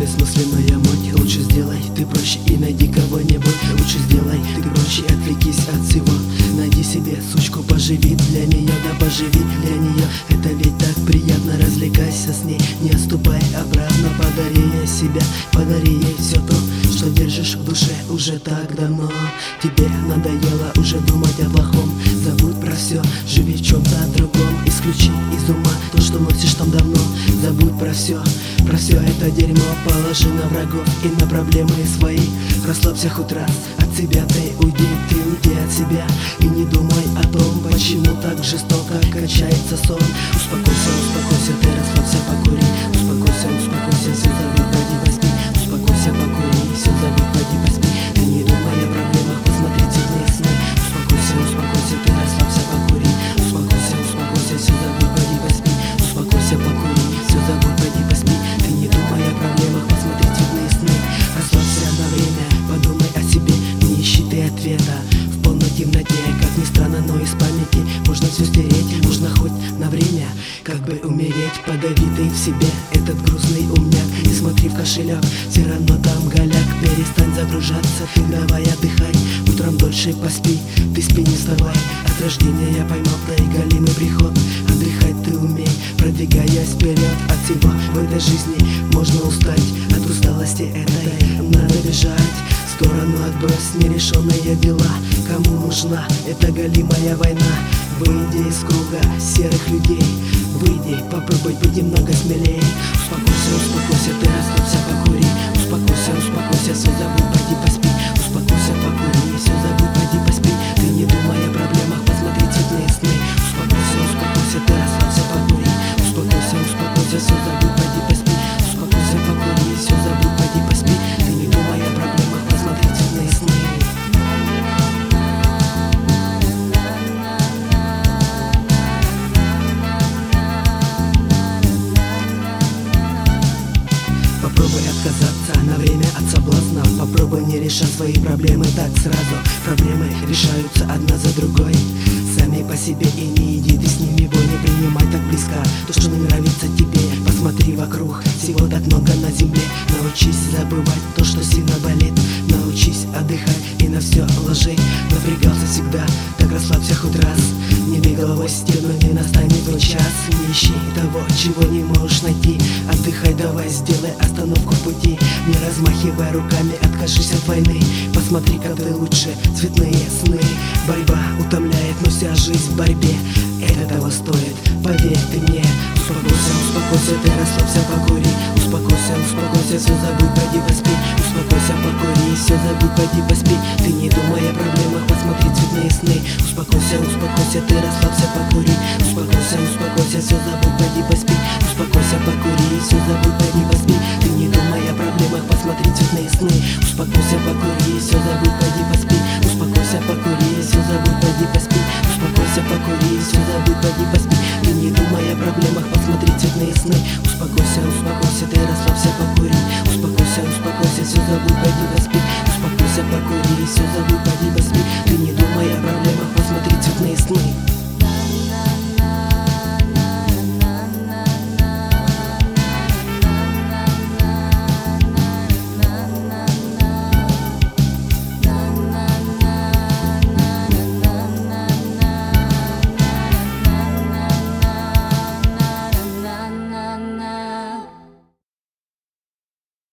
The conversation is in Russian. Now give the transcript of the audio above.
бессмысленная муть. Лучше сделай ты проще и найди кого-нибудь. Лучше сделай ты проще, отвлекись от всего. Найди себе сучку, поживи для нее, да поживи для нее. Это ведь так приятно, развлекайся с ней, не отступай обратно. Подари ей себя, подари ей все то, что держишь в душе уже так давно. Тебе надоело уже думать о плохом. Забудь про все, живи в чем-то другом. Исключи из ума то, что носишь там давно. Забудь про все это дерьмо. Положи на врагов и на проблемы свои. Расслабься хоть раз, от себя ты уйди от себя. И не думай о том, почему так жестоко кончается сон. Успокойся, ты расслабься, покури. Успокойся, все забудь, пойди поспи. Успокойся, покури, все забудь, пойди поспи. Ты не думай о проблемах, посмотри цветные сны. Успокойся, ты расслабься, покури. Успокойся, все забудь, пойди поспи. Успокойся, покури, все забудь, пойди поспи. Ты не думай о проблемах, посмотри цветные сны. Расслабься на время, подумай о себе, не ищи ты ответа в полной темноте. Как ни странно, но из памяти можно все стереть, можно хоть на время как бы умереть. Подави ты в себе этот грустный умняк, не смотри в кошелек, все равно там голяк. Перестань загружаться, ты давай отдыхай. Утром дольше поспи, ты спи, не вставай. От рождения я поймал галимый приход. Отдыхать ты умей, продвигаясь вперед. От всего в этой жизни можно устать, от усталости этой надо бежать. В сторону отбрось нерешенные дела. Кому нужна эта галимая война? Выйди из круга серых людей, выйди, попробуй быть немного смелее. Успокойся, ты расслабься, покури. Успокойся, все забудь, пойди поспи. Успокойся, покури, все забудь, пойди поспи. Ты не думай о проблемах, посмотри цветные сны. Успокойся, ты расслабься, покури. Успокойся, все забудь, пойди поспи. Успокойся, покури, все забудь, пойди поспи. Ты не думай о проблемах, посмотри цветные сны. Попробуй отказаться на время от соблазнов. Попробуй не решать свои проблемы так сразу. Проблемы решаются одна за другой сами по себе, и не иди ты с ними бой. Не принимай так близко то, что не нравится тебе. Посмотри вокруг, всего так много на земле. Научись забывать то, что сильно болит. Научись отдыхать и на все ложи. Напрягался всегда, так расслабься хоть раз. Не бей головой в стену, не настанет твой час. Не ищи того, чего не можешь найти. Отдыхай, давай, сделай остановку в пути. Не размахивай руками, откажись от войны. Посмотри, как ты лучше, цветные сны. Борьба утомляет, но вся жизнь в борьбе. Это того стоит, поверь ты мне. Успокойся, ты расслабься, покури. Успокойся, все забудь, пойди поспи. Успокойся, покури, все забудь, пойди поспи. Ты не думай о проблемах, посмотри цветные сны. Успокойся, ты расслабься, покури. Успокойся, все забудь, пойди поспи. Успокойся, покури, все забудь, пойди поспи. Ты не думай о проблемах, посмотри цветные сны. Успокойся, покури, все забудь, пойди поспи. Успокойся, покури, все забудь, пойди поспи. Успокойся, покури, все забудь, пойди поспи. Ты не думай о проблемах, посмотри цветные сны. Успокойся, ты расслабься.